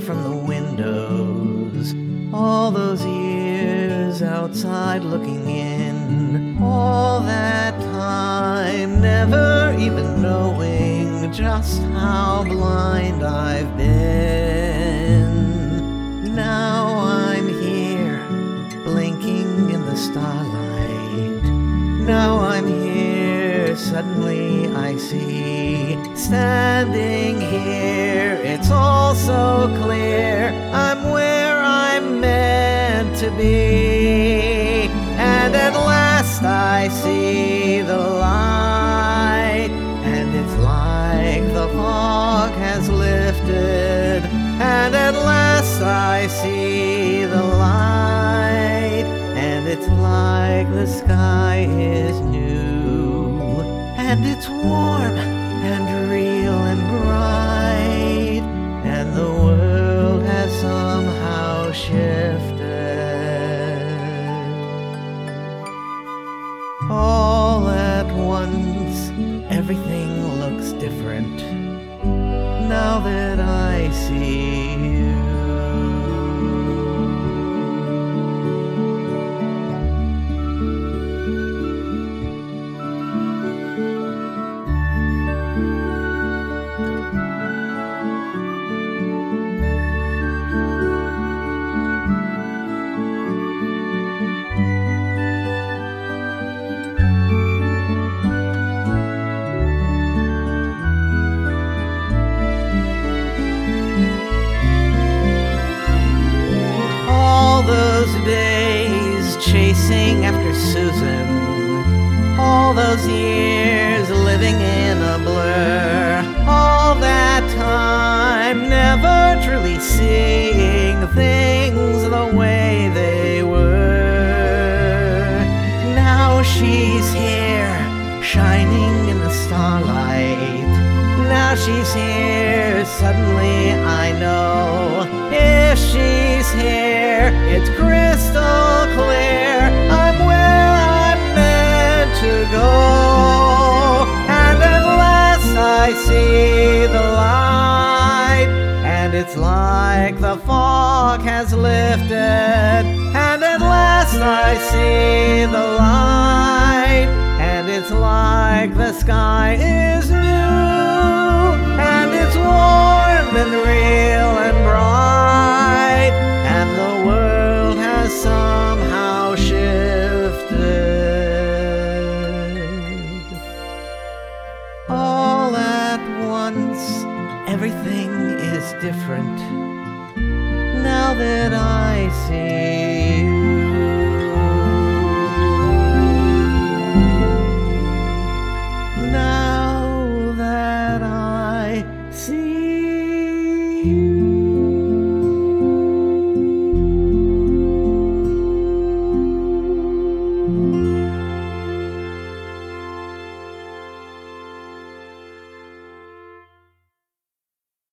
from the windows. All those years outside looking in. All that time never even knowing just how blind I've been. Now I'm here, blinking in the starlight. Now I'm here, suddenly I see. Standing here, it's all so clear. I'm where I'm meant to be. And at last I see the light. And it's like the fog has lifted. And at last I see the light. And it's like the sky is new. And it's warm and real and bright. And the world has somehow shifted. All at once, everything looks different now that I see you. Days chasing after Susan, all those years living in a blur, all that time never truly seeing things the way they were. Now she's here, shining in the starlight. Now she's here, suddenly I know. If she's here, it's crystal clear. I'm where I'm meant to go. And at last I see the light. And it's like the fog has lifted. And at last I see the light. And it's like the sky is new. And it's warm and real and bright. And the world has somehow shifted. All at once, everything is different now that I see